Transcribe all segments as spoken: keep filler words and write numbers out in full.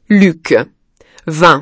Luc vingt.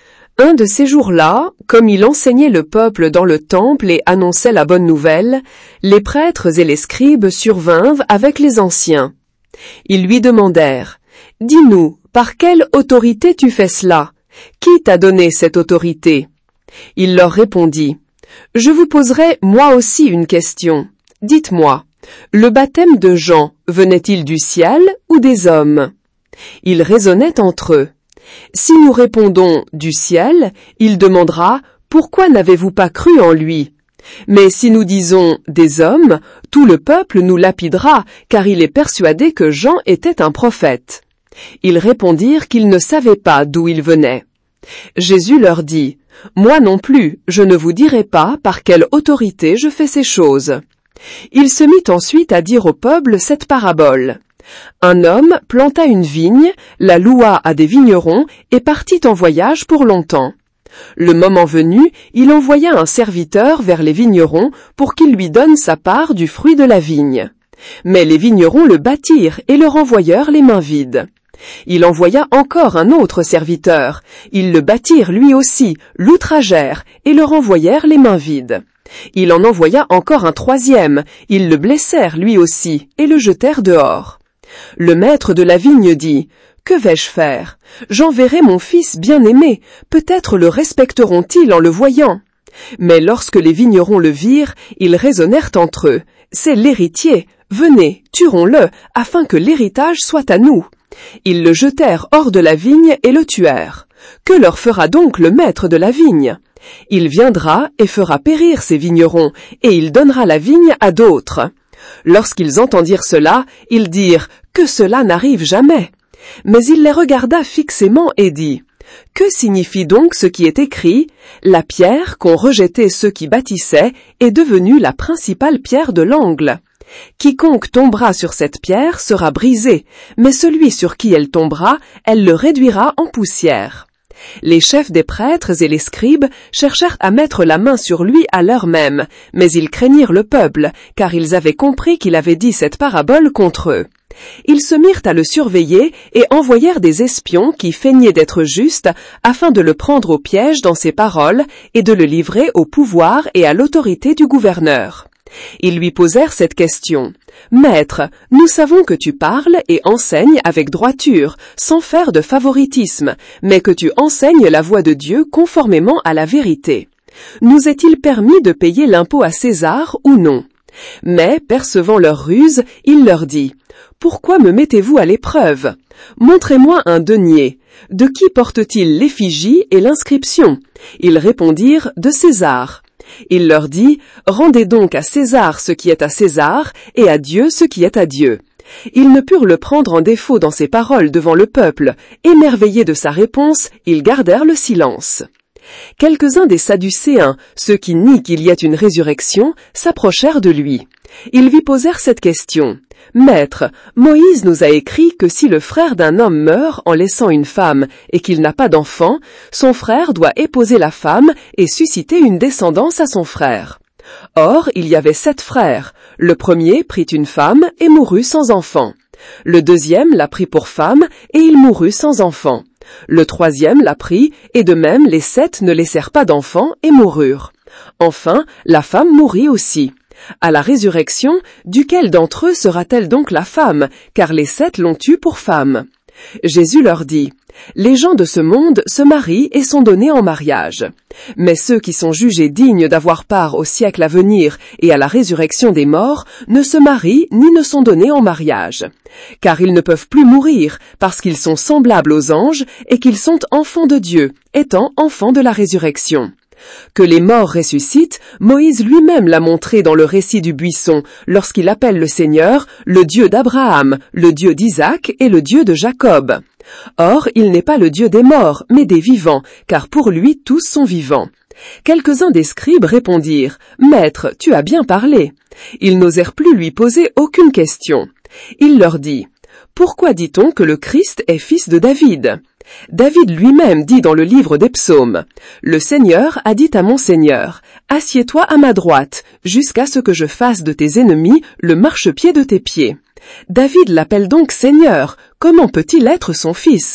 Un de ces jours-là, comme il enseignait le peuple dans le temple et annonçait la bonne nouvelle, les prêtres et les scribes survinrent avec les anciens. Ils lui demandèrent, « Dis-nous, par quelle autorité tu fais cela? Qui t'a donné cette autorité ?» Il leur répondit, « Je vous poserai moi aussi une question. Dites-moi, le baptême de Jean venait-il du ciel ou des hommes ?» Ils raisonnaient entre eux. Si nous répondons du ciel, il demandera « Pourquoi n'avez-vous pas cru en lui ?» Mais si nous disons des hommes, tout le peuple nous lapidera, car il est persuadé que Jean était un prophète. Ils répondirent qu'ils ne savaient pas d'où il venait. Jésus leur dit, « Moi non plus, je ne vous dirai pas par quelle autorité je fais ces choses. » Il se mit ensuite à dire au peuple cette parabole. Un homme planta une vigne, la loua à des vignerons et partit en voyage pour longtemps. Le moment venu, il envoya un serviteur vers les vignerons pour qu'il lui donne sa part du fruit de la vigne. Mais les vignerons le battirent et le renvoyèrent les mains vides. Il envoya encore un autre serviteur. Ils le battirent lui aussi, l'outragèrent et le renvoyèrent les mains vides. Il en envoya encore un troisième. Ils le blessèrent lui aussi et le jetèrent dehors. Le maître de la vigne dit, « Que vais-je faire? J'enverrai mon fils bien-aimé, peut-être le respecteront-ils en le voyant. » Mais lorsque les vignerons le virent, ils raisonnèrent entre eux, « C'est l'héritier, venez, tuerons-le, afin que l'héritage soit à nous. » Ils le jetèrent hors de la vigne et le tuèrent. Que leur fera donc le maître de la vigne? Il viendra et fera périr ces vignerons, et il donnera la vigne à d'autres. Lorsqu'ils entendirent cela, ils dirent « Que cela n'arrive jamais !» Mais il les regarda fixement et dit « Que signifie donc ce qui est écrit? La pierre qu'ont rejetée ceux qui bâtissaient est devenue la principale pierre de l'angle. Quiconque tombera sur cette pierre sera brisé, mais celui sur qui elle tombera, elle le réduira en poussière. » Les chefs des prêtres et les scribes cherchèrent à mettre la main sur lui à l'heure même, mais ils craignirent le peuple, car ils avaient compris qu'il avait dit cette parabole contre eux. Ils se mirent à le surveiller et envoyèrent des espions qui feignaient d'être justes, afin de le prendre au piège dans ses paroles et de le livrer au pouvoir et à l'autorité du gouverneur. Ils lui posèrent cette question. « Maître, nous savons que tu parles et enseignes avec droiture, sans faire de favoritisme, mais que tu enseignes la voie de Dieu conformément à la vérité. Nous est-il permis de payer l'impôt à César ou non ?» Mais, percevant leur ruse, il leur dit, « Pourquoi me mettez-vous à l'épreuve? Montrez-moi un denier. De qui porte-t-il l'effigie et l'inscription ?» Ils répondirent, « De César. » Il leur dit, « Rendez donc à César ce qui est à César, et à Dieu ce qui est à Dieu. » Ils ne purent le prendre en défaut dans ses paroles devant le peuple. Émerveillés de sa réponse, ils gardèrent le silence. Quelques-uns des Sadducéens, ceux qui nient qu'il y ait une résurrection, s'approchèrent de lui. Ils lui posèrent cette question. « Maître, Moïse nous a écrit que si le frère d'un homme meurt en laissant une femme et qu'il n'a pas d'enfant, son frère doit épouser la femme et susciter une descendance à son frère. Or, il y avait sept frères. Le premier prit une femme et mourut sans enfant. Le deuxième la prit pour femme et il mourut sans enfant. Le troisième la prit, et de même les sept ne laissèrent pas d'enfants et moururent. Enfin, la femme mourut aussi. À la résurrection, duquel d'entre eux sera-t-elle donc la femme, car les sept l'ont eue pour femme? » Jésus leur dit, « Les gens de ce monde se marient et sont donnés en mariage. Mais ceux qui sont jugés dignes d'avoir part au siècle à venir et à la résurrection des morts ne se marient ni ne sont donnés en mariage. Car ils ne peuvent plus mourir, parce qu'ils sont semblables aux anges et qu'ils sont enfants de Dieu, étant enfants de la résurrection. Que les morts ressuscitent, Moïse lui-même l'a montré dans le récit du buisson, lorsqu'il appelle le Seigneur le Dieu d'Abraham, le Dieu d'Isaac et le Dieu de Jacob. Or, il n'est pas le Dieu des morts, mais des vivants, car pour lui tous sont vivants. » Quelques-uns des scribes répondirent, « Maître, tu as bien parlé. » Ils n'osèrent plus lui poser aucune question. Il leur dit, « Pourquoi dit-on que le Christ est fils de David ? David lui-même dit dans le livre des psaumes, « Le Seigneur a dit à mon Seigneur, assieds-toi à ma droite, jusqu'à ce que je fasse de tes ennemis le marchepied de tes pieds. » David l'appelle donc Seigneur, comment peut-il être son fils?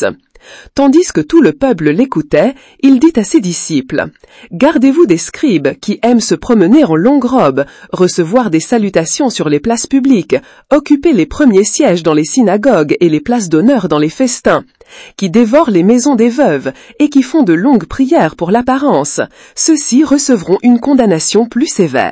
Tandis que tout le peuple l'écoutait, il dit à ses disciples, « Gardez-vous des scribes qui aiment se promener en longue robe, recevoir des salutations sur les places publiques, occuper les premiers sièges dans les synagogues et les places d'honneur dans les festins, qui dévorent les maisons des veuves et qui font de longues prières pour l'apparence. Ceux-ci recevront une condamnation plus sévère. »